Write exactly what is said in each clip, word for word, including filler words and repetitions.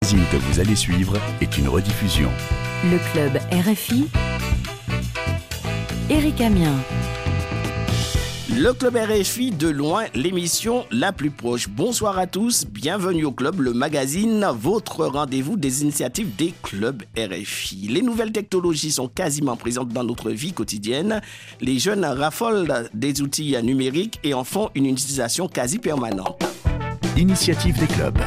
magazine que vous allez suivre est une rediffusion. Le club R F I, Éric Amien. Le club R F I, de loin, l'émission la plus proche. Bonsoir à tous, bienvenue au club, le magazine, votre rendez-vous des initiatives des clubs R F I. Les nouvelles technologies sont quasiment présentes dans notre vie quotidienne. Les jeunes raffolent des outils numériques et en font une utilisation quasi permanente. Initiative des clubs.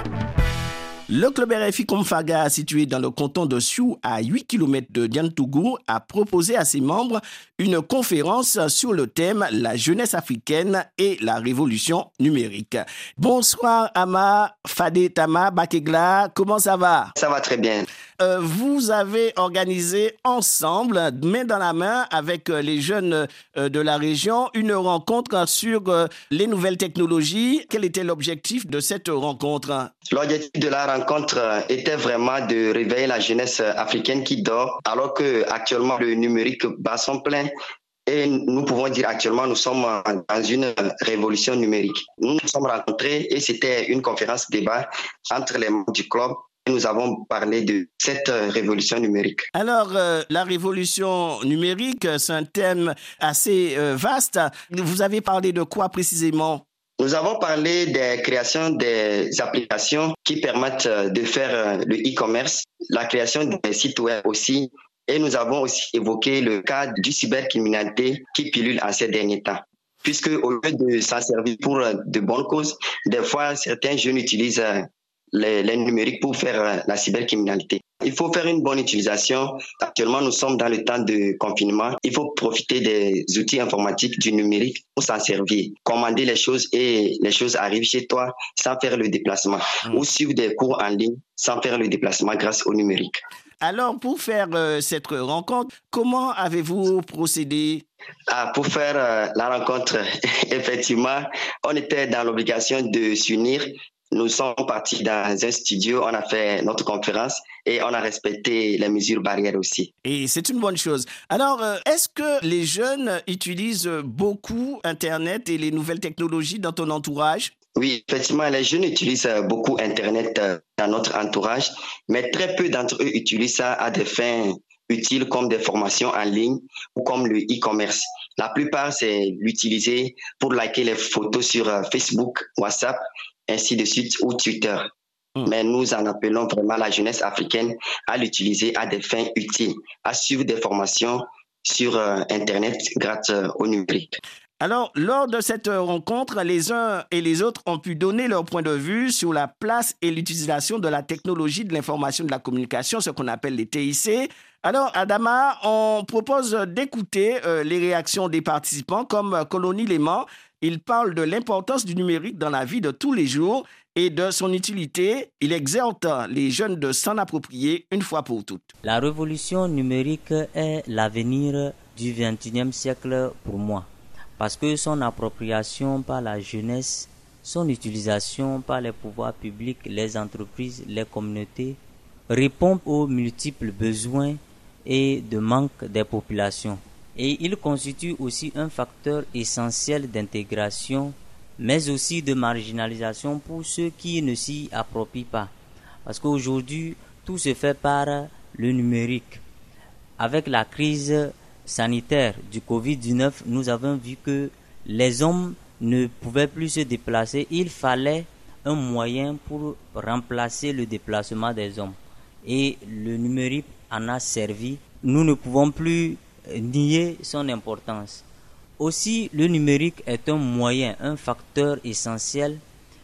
Le club R F I Komfaga, situé dans le canton de Sioux, à huit kilomètres de Diantougou, a proposé à ses membres une conférence sur le thème « La jeunesse africaine et la révolution numérique ». Bonsoir Ama, Fadé Tama, Bakegla, comment ça va? Ça va très bien. Euh, vous avez organisé ensemble, main dans la main, avec les jeunes euh, de la région, une rencontre sur euh, les nouvelles technologies. Quel était l'objectif de cette rencontre? L'objectif de la rencontre était vraiment de réveiller la jeunesse africaine qui dort, alors que actuellement le numérique bat son plein. Et nous pouvons dire actuellement nous sommes dans une révolution numérique. Nous nous sommes rencontrés et c'était une conférence débat entre les membres du club. Nous avons parlé de cette révolution numérique. Alors, euh, la révolution numérique, c'est un thème assez euh, vaste. Vous avez parlé de quoi précisément? Nous avons parlé des créations des applications qui permettent de faire le e-commerce, la création des sites web aussi. Et nous avons aussi évoqué le cas du cybercriminalité qui pilule en ces derniers temps. Puisque au lieu de s'en servir pour de bonnes causes, des fois, certains jeunes utilisent les, les numériques pour faire la cybercriminalité. Il faut faire une bonne utilisation. Actuellement, nous sommes dans le temps de confinement. Il faut profiter des outils informatiques du numérique pour s'en servir. Commander les choses et les choses arrivent chez toi sans faire le déplacement. Mmh. Ou suivre des cours en ligne sans faire le déplacement grâce au numérique. Alors, pour faire euh, cette rencontre, comment avez-vous procédé? Ah, pour faire euh, la rencontre, effectivement, on était dans l'obligation de s'unir. Nous sommes partis dans un studio, on a fait notre conférence et on a respecté les mesures barrières aussi. Et c'est une bonne chose. Alors, euh, est-ce que les jeunes utilisent beaucoup Internet et les nouvelles technologies dans ton entourage? Oui, effectivement, les jeunes utilisent beaucoup Internet dans notre entourage, mais très peu d'entre eux utilisent ça à des fins utiles comme des formations en ligne ou comme le e-commerce. La plupart, c'est l'utiliser pour liker les photos sur Facebook, WhatsApp, ainsi de suite, ou Twitter. Mmh. Mais nous en appelons vraiment la jeunesse africaine à l'utiliser à des fins utiles, à suivre des formations sur Internet grâce au numérique. Alors, lors de cette rencontre, les uns et les autres ont pu donner leur point de vue sur la place et l'utilisation de la technologie de l'information et de la communication, ce qu'on appelle les T I C. Alors, Adama, on propose d'écouter euh, les réactions des participants, comme Colony Léman. Il parle de l'importance du numérique dans la vie de tous les jours et de son utilité. Il exhorte les jeunes de s'en approprier une fois pour toutes. La révolution numérique est l'avenir du vingt et unième siècle pour moi. Parce que son appropriation par la jeunesse, son utilisation par les pouvoirs publics, les entreprises, les communautés, répond aux multiples besoins et de manque des populations. Et il constitue aussi un facteur essentiel d'intégration, mais aussi de marginalisation pour ceux qui ne s'y approprient pas. Parce qu'aujourd'hui, tout se fait par le numérique. Avec la crise sanitaire du covid dix-neuf, nous avons vu que les hommes ne pouvaient plus se déplacer. Il fallait un moyen pour remplacer le déplacement des hommes. Et le numérique en a servi. Nous ne pouvons plus nier son importance. Aussi, le numérique est un moyen, un facteur essentiel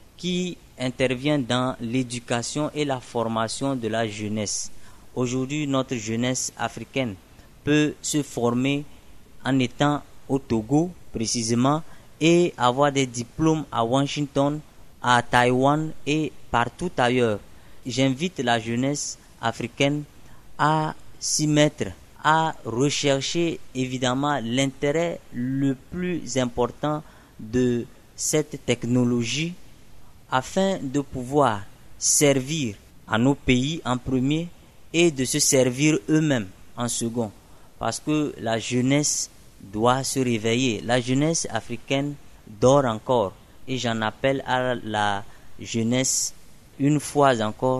qui intervient dans l'éducation et la formation de la jeunesse. Aujourd'hui, notre jeunesse africaine peut se former en étant au Togo précisément et avoir des diplômes à Washington, à Taïwan et partout ailleurs. J'invite la jeunesse africaine à s'y mettre, à rechercher évidemment l'intérêt le plus important de cette technologie afin de pouvoir servir à nos pays en premier et de se servir eux-mêmes en second. Parce que la jeunesse doit se réveiller. La jeunesse africaine dort encore. Et j'en appelle à la jeunesse, une fois encore,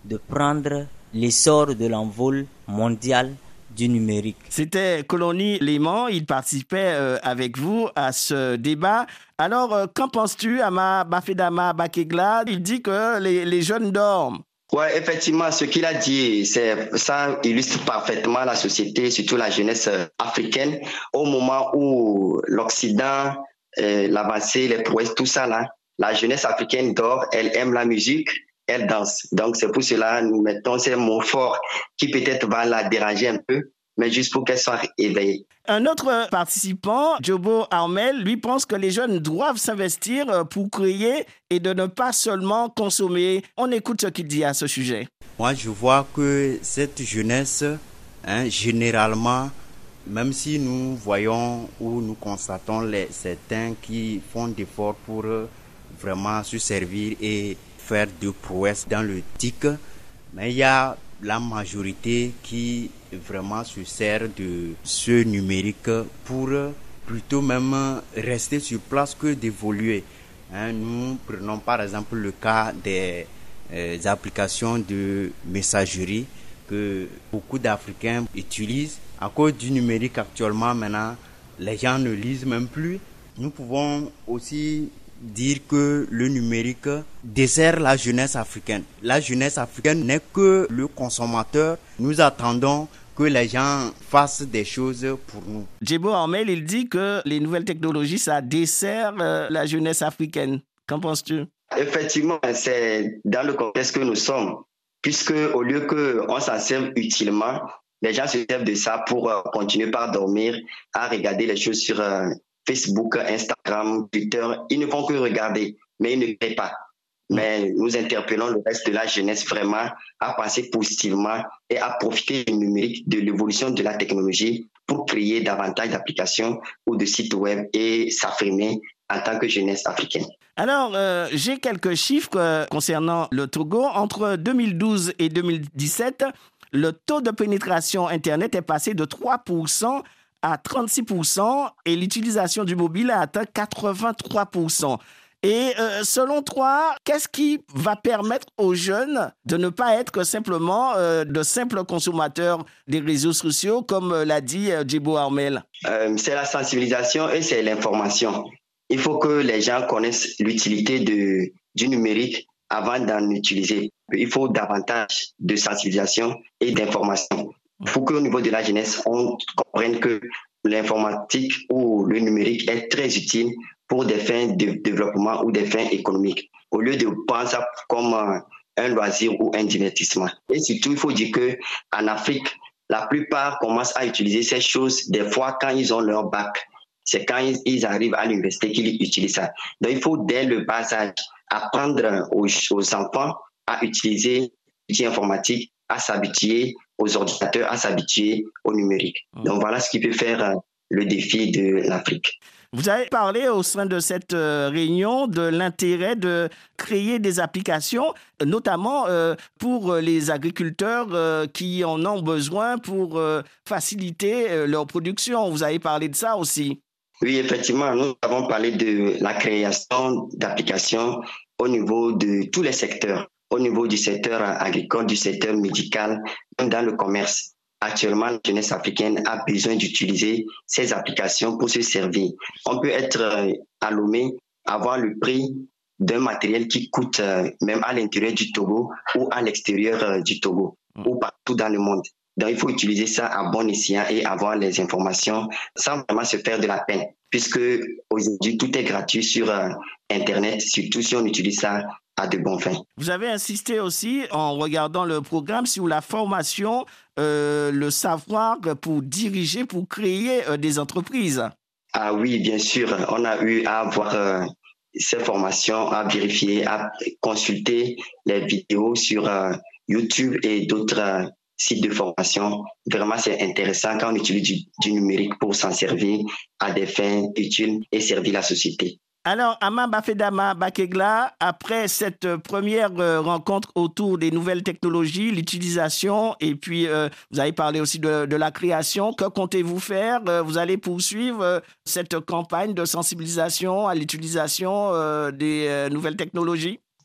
de prendre l'essor de l'envol mondial du numérique. C'était Colony Léman, il participait euh, avec vous à ce débat. Alors, euh, qu'en penses-tu, Ama Bafedama Bakegla? Il dit que les, les jeunes dorment. Oui, effectivement, ce qu'il a dit, c'est, ça illustre parfaitement la société, surtout la jeunesse africaine, au moment où l'Occident, euh, l'avancée, les prouesses, tout ça là, la jeunesse africaine dort, elle aime la musique, elle danse. Donc c'est pour cela nous mettons ces mots forts qui peut-être va la déranger un peu, mais juste pour qu'elle soit éveillée. Un autre participant, Jobo Armel, lui pense que les jeunes doivent s'investir pour créer et de ne pas seulement consommer. On écoute ce qu'il dit à ce sujet. Moi, je vois que cette jeunesse, hein, généralement, même si nous voyons ou nous constatons les, certains qui font d'efforts pour vraiment se servir et faire de prouesses dans le T I C, mais il y a la majorité qui vraiment se sert de ce numérique pour plutôt même rester sur place que d'évoluer. Hein, nous prenons par exemple le cas des euh, applications de messagerie que beaucoup d'Africains utilisent. À cause du numérique actuellement, maintenant, les gens ne lisent même plus. Nous pouvons aussi dire que le numérique dessert la jeunesse africaine. La jeunesse africaine n'est que le consommateur. Nous attendons que les gens fassent des choses pour nous. Djebo Armel, il dit que les nouvelles technologies, ça dessert euh, la jeunesse africaine. Qu'en penses-tu? Effectivement, c'est dans le contexte que nous sommes, puisque au lieu qu'on s'en serve utilement, les gens se servent de ça pour euh, continuer par dormir, à regarder les choses sur euh, Facebook, Instagram, Twitter. Ils ne font que regarder, mais ils ne créent pas. Mais nous interpellons le reste de la jeunesse vraiment à penser positivement et à profiter du numérique, de l'évolution de la technologie pour créer davantage d'applications ou de sites web et s'affirmer en tant que jeunesse africaine. Alors, euh, j'ai quelques chiffres euh, concernant le Togo. Entre deux mille douze et deux mille dix-sept, le taux de pénétration Internet est passé de trois pour cent à trente-six pour cent et l'utilisation du mobile a atteint quatre-vingt-trois pour cent. Et euh, selon toi, qu'est-ce qui va permettre aux jeunes de ne pas être simplement euh, de simples consommateurs des réseaux sociaux, comme euh, l'a dit euh, Djebo Armel? euh, C'est la sensibilisation et c'est l'information. Il faut que les gens connaissent l'utilité de, du numérique avant d'en utiliser. Il faut davantage de sensibilisation et d'information. Il faut qu'au niveau de la jeunesse, on comprenne que l'informatique ou le numérique est très utile pour des fins de développement ou des fins économiques, au lieu de penser comme un loisir ou un divertissement. Et surtout, il faut dire qu'en Afrique, la plupart commencent à utiliser ces choses des fois quand ils ont leur bac. C'est quand ils, ils arrivent à l'université qu'ils utilisent ça. Donc, il faut dès le bas âge apprendre aux, aux enfants à utiliser l'outil informatique, à s'habituer aux ordinateurs, à s'habituer au numérique. Mmh. Donc, voilà ce qui peut faire le défi de l'Afrique. Vous avez parlé au sein de cette euh, réunion de l'intérêt de créer des applications, notamment euh, pour les agriculteurs euh, qui en ont besoin pour euh, faciliter euh, leur production. Vous avez parlé de ça aussi. Oui, effectivement, nous avons parlé de la création d'applications au niveau de tous les secteurs, au niveau du secteur agricole, du secteur médical, même dans le commerce. Actuellement, la jeunesse africaine a besoin d'utiliser ces applications pour se servir. On peut être à Lomé, avoir le prix d'un matériel qui coûte même à l'intérieur du Togo ou à l'extérieur du Togo ou partout dans le monde. Donc, il faut utiliser ça à bon escient et avoir les informations sans vraiment se faire de la peine, puisque aujourd'hui, tout est gratuit sur Internet, surtout si on utilise ça à de bonnes fins. Vous avez insisté aussi, en regardant le programme, sur la formation, euh, le savoir pour diriger, pour créer euh, des entreprises. Ah oui, bien sûr. On a eu à avoir euh, ces formations, à vérifier, à consulter les vidéos sur euh, YouTube et d'autres euh, sites de formation. Vraiment, c'est intéressant quand on utilise du, du numérique pour s'en servir à des fins utiles et servir la société. Alors, Ama Bafedama Bakegla, après cette première euh, rencontre autour des nouvelles technologies, l'utilisation, et puis euh, vous avez parlé aussi de, de la création, que comptez-vous faire? euh, Vous allez poursuivre euh, cette campagne de sensibilisation à l'utilisation euh, des euh, nouvelles technologies?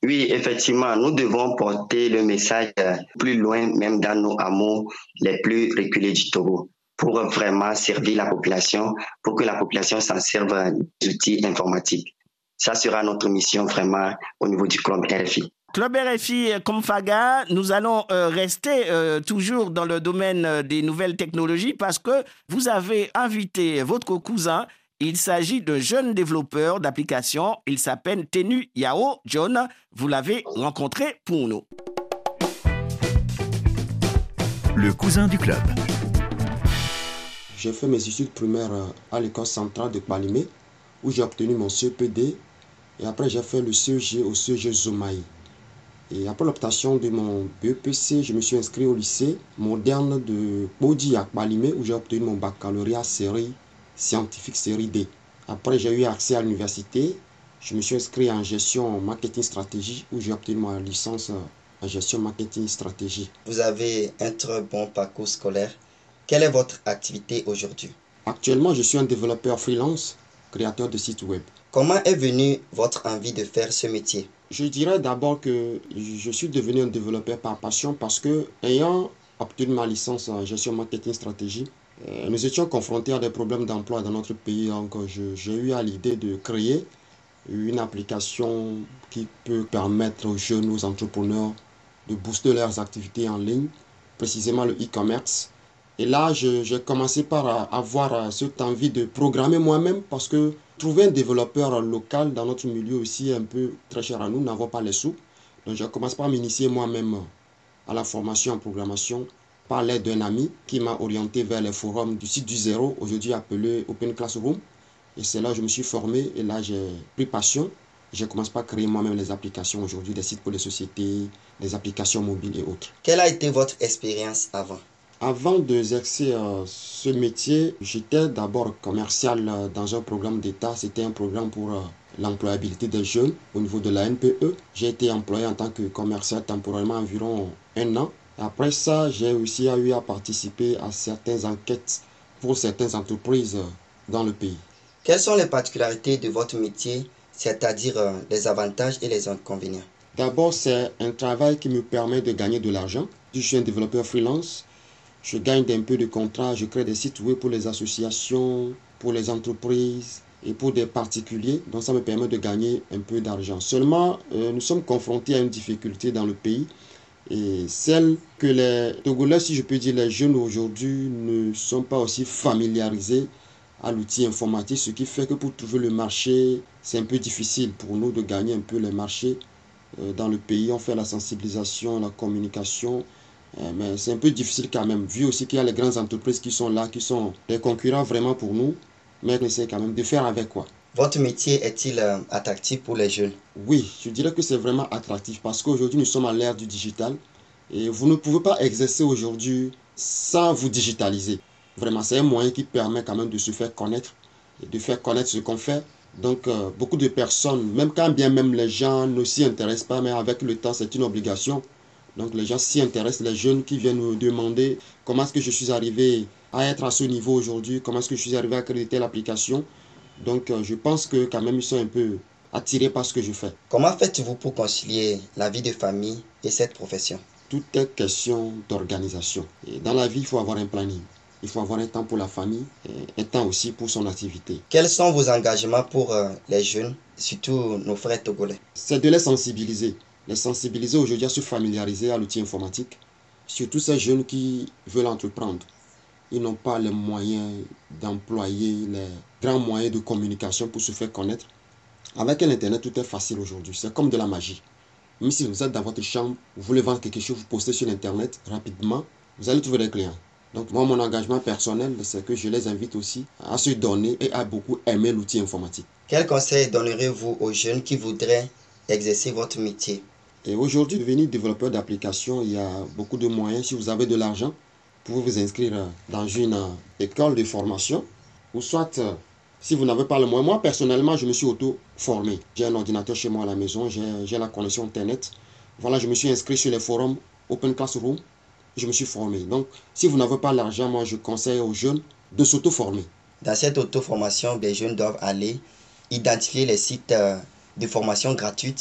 Oui, effectivement, nous devons porter le message plus loin, même dans nos hameaux les plus reculés du Togo, pour vraiment servir la population, pour que la population s'en serve des outils informatiques. Ça sera notre mission vraiment au niveau du club R F I. Club R F I Komfaga, nous allons euh, rester euh, toujours dans le domaine des nouvelles technologies parce que vous avez invité votre cousin. Il s'agit d'un jeune développeur d'applications. Il s'appelle Tenu Yao John. Vous l'avez rencontré pour nous. Le cousin du club. J'ai fait mes études primaires à l'école centrale de Palimé, où j'ai obtenu mon C E P D. Et après, j'ai fait le C E G au C E G Zomaï. Et après l'obtention de mon B E P C, je me suis inscrit au lycée moderne de Bodi à Palimé, où j'ai obtenu mon baccalauréat série scientifique série D. Après, j'ai eu accès à l'université. Je me suis inscrit en gestion marketing stratégie, où j'ai obtenu ma licence en gestion marketing stratégie. Vous avez un très bon parcours scolaire. Quelle est votre activité aujourd'hui? Actuellement, je suis un développeur freelance, créateur de sites web. Comment est venue votre envie de faire ce métier? Je dirais d'abord que je suis devenu un développeur par passion parce que, ayant obtenu ma licence en gestion marketing stratégie, euh, nous étions confrontés à des problèmes d'emploi dans notre pays. Donc, je, j'ai eu à l'idée de créer une application qui peut permettre aux jeunes, aux entrepreneurs de booster leurs activités en ligne, précisément le e-commerce. Et là, je, j'ai commencé par avoir cette envie de programmer moi-même parce que trouver un développeur local dans notre milieu aussi est un peu très cher à nous, nous n'avons pas les sous. Donc, je commence par m'initier moi-même à la formation en programmation par l'aide d'un ami qui m'a orienté vers les forums du site du zéro, aujourd'hui appelé Open Classroom. Et c'est là que je me suis formé et là j'ai pris passion. Je commence par créer moi-même les applications aujourd'hui, des sites pour les sociétés, des applications mobiles et autres. Quelle a été votre expérience avant? Avant d'exercer euh, ce métier, j'étais d'abord commercial euh, dans un programme d'État. C'était un programme pour euh, l'employabilité des jeunes au niveau de la N P E. J'ai été employé en tant que commercial temporairement environ un an. Après ça, j'ai aussi eu à participer à certaines enquêtes pour certaines entreprises dans le pays. Quelles sont les particularités de votre métier, c'est-à-dire euh, les avantages et les inconvénients? D'abord, c'est un travail qui me permet de gagner de l'argent. Je suis un développeur freelance. Je gagne un peu de contrats, je crée des sites web pour les associations, pour les entreprises et pour des particuliers. Donc ça me permet de gagner un peu d'argent. Seulement, euh, nous sommes confrontés à une difficulté dans le pays. Et celle que les Togolais, si je peux dire les jeunes aujourd'hui, ne sont pas aussi familiarisés à l'outil informatique. Ce qui fait que pour trouver le marché, c'est un peu difficile pour nous de gagner un peu les marchés euh, dans le pays. On fait la sensibilisation, la communication. Mais c'est un peu difficile quand même, vu aussi qu'il y a les grandes entreprises qui sont là, qui sont des concurrents vraiment pour nous, mais on essaie quand même de faire avec quoi. Votre métier est-il euh, attractif pour les jeunes? Oui, je dirais que c'est vraiment attractif parce qu'aujourd'hui nous sommes à l'ère du digital et vous ne pouvez pas exercer aujourd'hui sans vous digitaliser. Vraiment, c'est un moyen qui permet quand même de se faire connaître et de faire connaître ce qu'on fait. Donc euh, beaucoup de personnes, même quand bien même les gens ne s'y intéressent pas, mais avec le temps c'est une obligation. Donc les gens s'y intéressent, les jeunes qui viennent nous demander comment est-ce que je suis arrivé à être à ce niveau aujourd'hui, comment est-ce que je suis arrivé à créer telle application. Donc euh, je pense que quand même ils sont un peu attirés par ce que je fais. Comment faites-vous pour concilier la vie de famille et cette profession? Tout est question d'organisation. Et dans la vie, il faut avoir un planning. Il faut avoir un temps pour la famille et un temps aussi pour son activité. Quels sont vos engagements pour euh, les jeunes, surtout nos frères togolais? C'est de les sensibiliser. Les sensibiliser aujourd'hui à se familiariser à l'outil informatique. Surtout ces jeunes qui veulent entreprendre. Ils n'ont pas les moyens d'employer les grands moyens de communication pour se faire connaître. Avec l'Internet, tout est facile aujourd'hui. C'est comme de la magie. Même si vous êtes dans votre chambre, vous voulez vendre quelque chose, vous postez sur Internet rapidement, vous allez trouver des clients. Donc moi, mon engagement personnel, c'est que je les invite aussi à se donner et à beaucoup aimer l'outil informatique. Quel conseil donnerez-vous aux jeunes qui voudraient exercer votre métier? Et aujourd'hui, devenir développeur d'application, il y a beaucoup de moyens. Si vous avez de l'argent, vous pouvez vous inscrire dans une école de formation. Ou soit, si vous n'avez pas le moyen, moi personnellement, je me suis auto-formé. J'ai un ordinateur chez moi à la maison, j'ai, j'ai la connexion Internet. Voilà, je me suis inscrit sur les forums Open Classroom. Je me suis formé. Donc, si vous n'avez pas l'argent, moi je conseille aux jeunes de s'auto-former. Dans cette auto-formation, les jeunes doivent aller identifier les sites de formation gratuite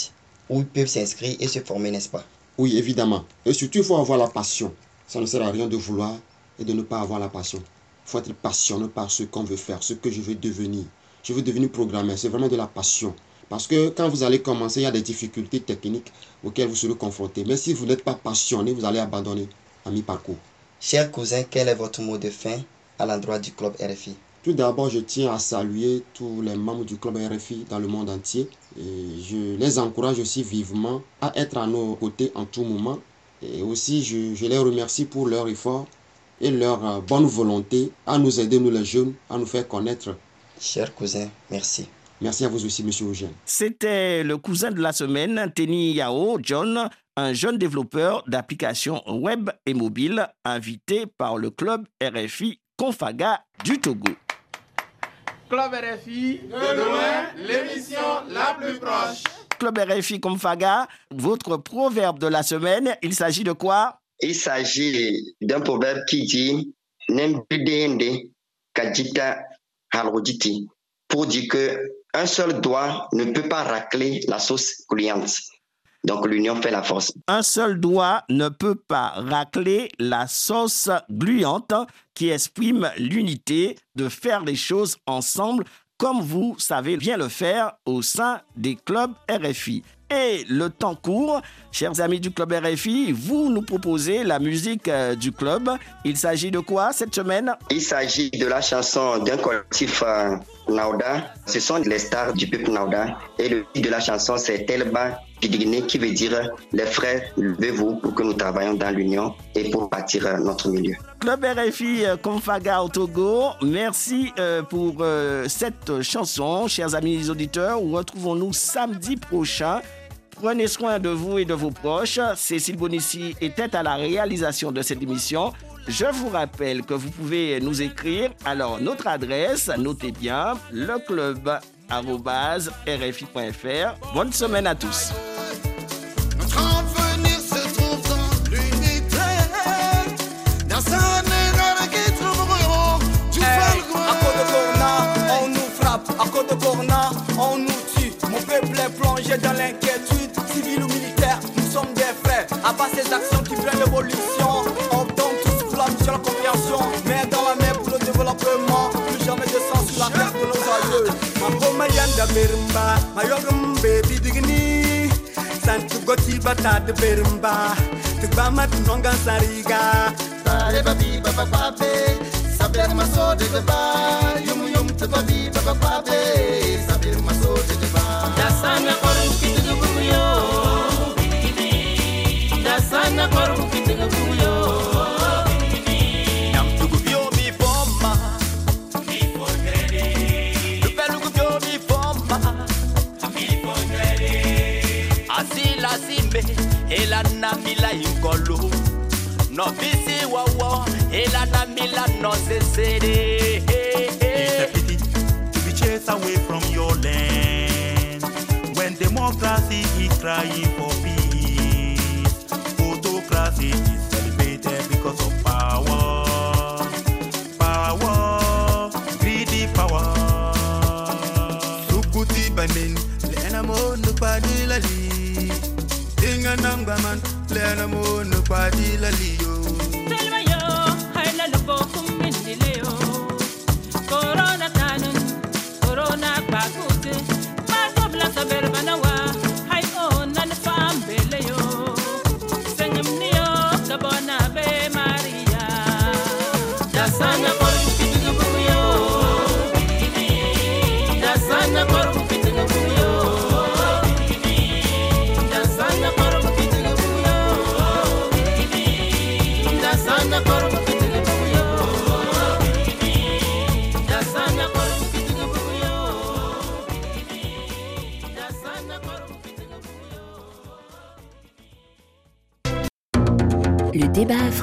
où ils peuvent s'inscrire et se former, n'est-ce pas? Oui, évidemment. Et surtout, il faut avoir la passion. Ça ne sert à rien de vouloir et de ne pas avoir la passion. Il faut être passionné par ce qu'on veut faire, ce que je veux devenir. Je veux devenir programmeur. C'est vraiment de la passion. Parce que quand vous allez commencer, il y a des difficultés techniques auxquelles vous serez confrontés. Mais si vous n'êtes pas passionné, vous allez abandonner à mi-parcours. Chers cousins, quel est votre mot de fin à l'endroit du club R F I? Tout d'abord, je tiens à saluer tous les membres du club R F I dans le monde entier. Et je les encourage aussi vivement à être à nos côtés en tout moment. Et aussi, je, je les remercie pour leur effort et leur bonne volonté à nous aider, nous les jeunes, à nous faire connaître. Chers cousins, merci. Merci à vous aussi, monsieur Eugène. C'était le cousin de la semaine, Teni Yao John, un jeune développeur d'applications web et mobile, invité par le club R F I Confaga du Togo. Club R F I, de loin, l'émission la plus proche. Club R F I Confaga, votre proverbe de la semaine, il s'agit de quoi? Il s'agit d'un proverbe qui dit « Nembudende kajita halroditi » pour dire qu'un seul doigt ne peut pas racler la sauce gluante. Donc l'union fait la force. Un seul doigt ne peut pas racler la sauce gluante qui exprime l'unité de faire les choses ensemble comme vous savez bien le faire au sein des clubs R F I. Et le temps court, chers amis du club R F I, vous nous proposez la musique euh, du club. Il s'agit de quoi cette semaine? Il s'agit de la chanson d'un collectif euh, Naouda. Ce sont les stars du peuple Naouda. Et le titre de la chanson, c'est Telba Pidigné, qui veut dire « Les frères, levez-vous pour que nous travaillions dans l'union et pour bâtir euh, notre milieu ». Club R F I euh, Confaga au Togo, merci euh, pour euh, cette chanson. Chers amis auditeurs, retrouvons-nous samedi prochain. Prenez soin de vous et de vos proches. Cécile Bonissi était à la réalisation de cette émission. Je vous rappelle que vous pouvez nous écrire. Alors, notre adresse, notez bien, leclub arobase r f i point f r. Bonne semaine à tous. Notre avenir se trouve dans l'unité. Dans un erreur qui trouveront du falco. À côté de Corna, on nous frappe. À côté de Corna, on nous tue. Mon peuple est plongé dans l'inquiétude. Civil ou militaire, nous sommes des frères. À part ces actions qui prennent l'évolution, on tombe tous pour la mission, la compréhension. Mais dans la mer pour le développement, plus jamais de sang sur la terre de nos aïeux. Ma pomme yanda berumba, ma yogum baby digni. Santu gotil bata de berumba, tu bama tu nongan sariga. Bare babi baba babe, saber maso de deba. Yum yum te babi baba babe, saber maso de deba. Dasana korum kitiga buyo, dasana korum kitiga buyo. Nam tugu bio mi forma, mi for ready. tu pelugu bio mi forma, mi for ready. asila simbe, ela na mila inkolo. No bisi wawa, ela na mila no sesere. It's a pity to be chased away from your land when democracy is crying for peace. Autocracy is celebrated because of power, power, greedy power. Sukuti banin, lena mo nupadi lali. Inga namgaman, lena mo nupadi lali yo. Telma yo, haila loko kumbindi leo. Corona tanun, corona bakute. Maso blasa berbanawa, hai o nan fambele yo. Senyum niyo, kabona be Maria. Dasana korum kitiga buyo. Dasana korum kitiga buyo. Dasana korum kitiga buyo. Dasana korum kitiga buyo. Dasana korum kitiga buyo. Dasana korum kitiga buyo. Le débat africain.